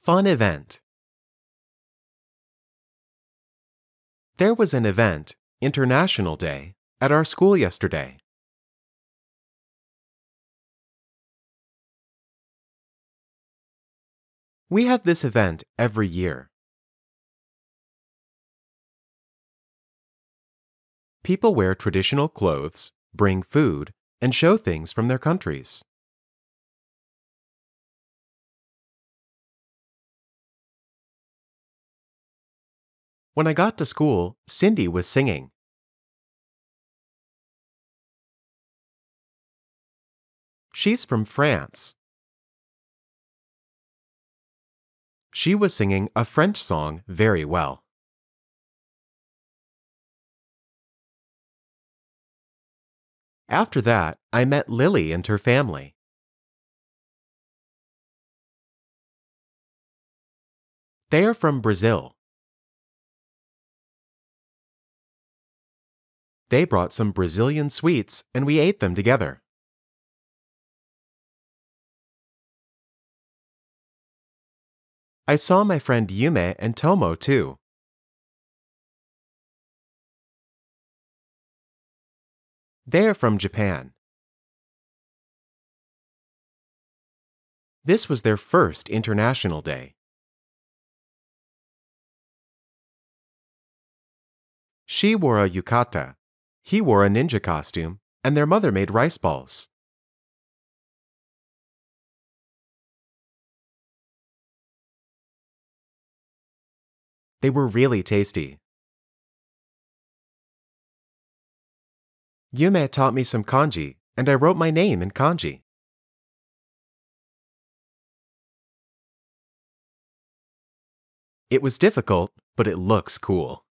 Fun event. There was an event, International Day, at our school yesterday. We have this event every year. People wear traditional clothes, bring food, and show things from their countries. When I got to school, Cindy was singing. She's from France. She was singing a French song very well. After that, I met Lily and her family. They are from Brazil. They brought some Brazilian sweets and we ate them together. I saw my friend Yume and Tomo too. They are from Japan. This was their first International Day. She wore a yukata. He wore a ninja costume, and their mother made rice balls. They were really tasty. Yume taught me some kanji, and I wrote my name in kanji. It was difficult, but it looks cool.